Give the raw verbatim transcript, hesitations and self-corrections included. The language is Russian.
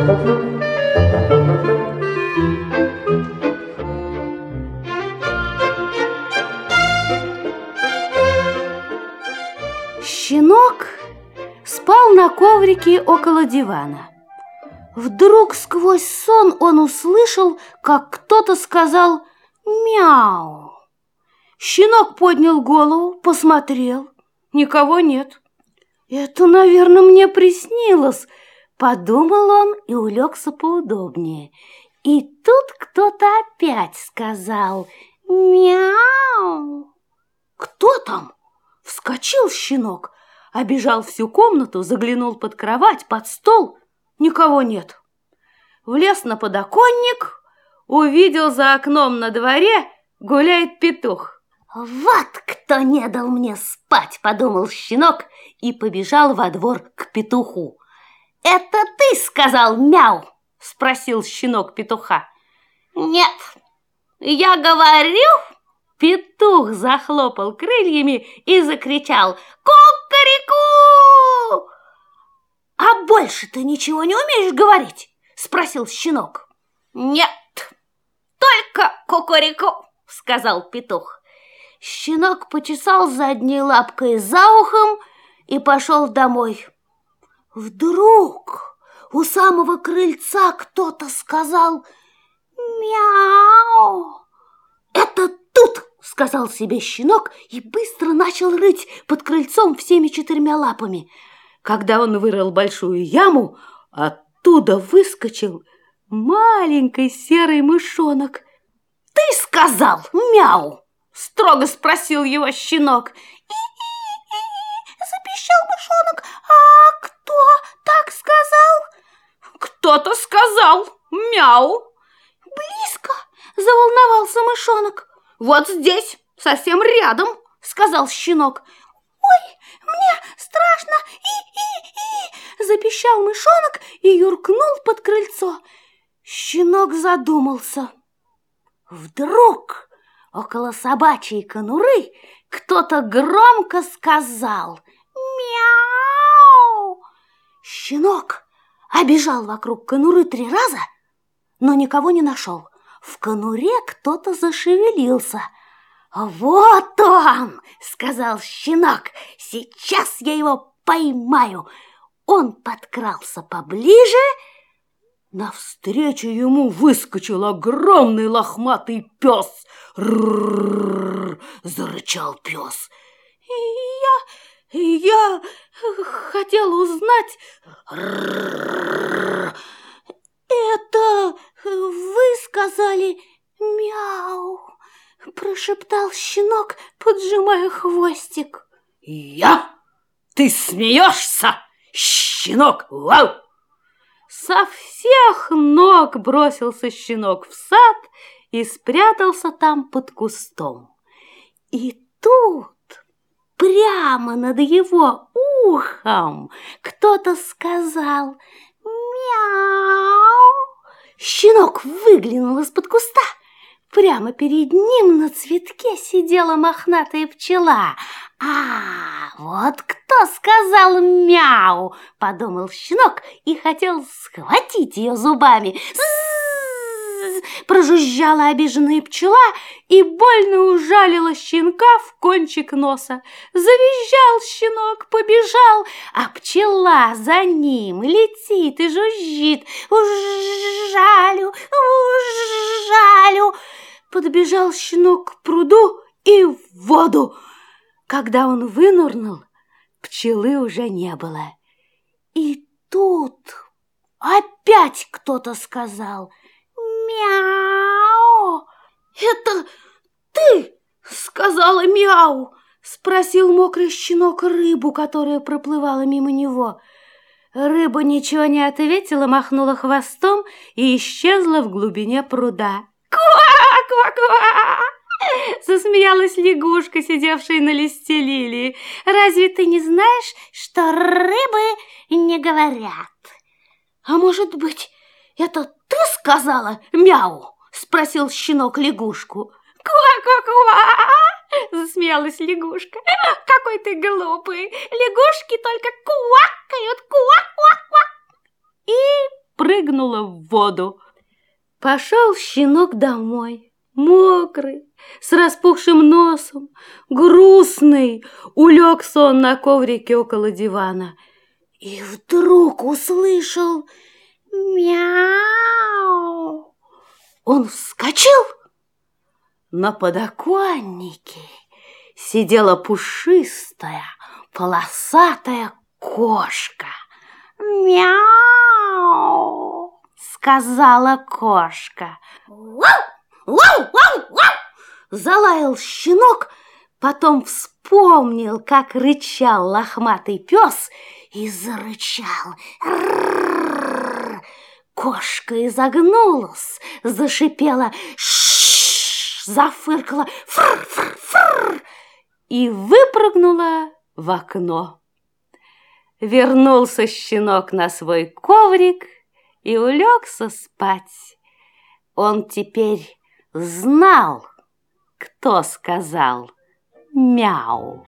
Щенок спал на коврике около дивана. Вдруг сквозь сон он услышал, как кто-то сказал «мяу». Щенок поднял голову, посмотрел. Никого нет. «Это, наверное, мне приснилось», — подумал он и улегся поудобнее. И тут кто-то опять сказал «мяу». «Кто там?» — вскочил щенок, обежал всю комнату, заглянул под кровать, под стол. Никого нет. Влез на подоконник, увидел за окном на дворе гуляет петух. «Вот кто не дал мне спать», — подумал щенок и побежал во двор к петуху. «Это ты сказал мяу?» — спросил щенок петуха. «Нет, я говорю...» Петух захлопал крыльями и закричал «Ку-ка-ри-ку!» «А больше ты ничего не умеешь говорить?» — спросил щенок. «Нет, только ку-ку-ри-ку!» — сказал петух. Щенок почесал задней лапкой за ухом и пошел домой. Вдруг у самого крыльца кто-то сказал «мяу». «Это тут!» — сказал себе щенок и быстро начал рыть под крыльцом всеми четырьмя лапами. Когда он вырыл большую яму, оттуда выскочил маленький серый мышонок. «Ты сказал мяу?» — строго спросил его щенок. «И-и-и-и!» — запищал мышонок. «А кто так сказал?» «Кто-то сказал мяу». «Близко?» — заволновался мышонок. «Вот здесь, совсем рядом», — сказал щенок. «Ой, мне страшно! И-и-и!» — запищал мышонок и юркнул под крыльцо. Щенок задумался. Вдруг около собачьей конуры кто-то громко сказал «мяу». Щенок обежал вокруг конуры три раза, но никого не нашел. В конуре кто-то зашевелился. «Вот он!» — сказал щенок. «Сейчас я его поймаю!» Он подкрался поближе. Навстречу ему выскочил огромный лохматый пес. «Ррррррр!» — зарычал пес. «Я... я хотел узнать...» «Ррррррр! Это вы сказали мяу?» — прошептал щенок, поджимая хвостик. «Я? Ты смеешься, щенок? Вау!» Со всех ног бросился щенок в сад и спрятался там под кустом. И тут, прямо над его ухом, кто-то сказал «мяу». Щенок выглянул из-под куста. Прямо перед ним на цветке сидела мохнатая пчела. «А, вот кто сказал мяу!» — подумал щенок и хотел схватить ее зубами. «З-з-з-з!» — прожужжала обиженная пчела и больно ужалила щенка в кончик носа. Завизжал щенок, побежал, а пчела за ним летит и жужжит. «Ужалю, ужалю!» Подбежал щенок к пруду и в воду. Когда он вынырнул, пчелы уже не было. И тут опять кто-то сказал «мяу». «Это ты сказала мяу?» — спросил мокрый щенок рыбу, которая проплывала мимо него. Рыба ничего не ответила, махнула хвостом и исчезла в глубине пруда. «Ква-ква-ква!» — засмеялась лягушка, сидевшая на листе лилии. «Разве ты не знаешь, что рыбы не говорят?» «А может быть, это ты сказала мяу?» — спросил щенок лягушку. «Ква-ква-ква!» — засмеялась лягушка. «Какой ты глупый! Лягушки только квакают, ква-ква-ква!» И спрыгнула в воду. Пошел щенок домой, мокрый, с распухшим носом, грустный, улегся он на коврике около дивана. И вдруг услышал мяу. Он вскочил. На подоконнике сидела пушистая, полосатая кошка. «Мяу!» — сказала кошка. «Вау! Вау! Вау! Вау!» — залаял щенок, потом вспомнил, как рычал лохматый пес, и зарычал. «Р-р-р-р!» Кошка изогнулась, зашипела, ш-ш-ш, зафыркала, фр-фр-фр, и выпрыгнула в окно. Вернулся щенок на свой коврик и улегся спать. Он теперь знал, кто сказал мяу.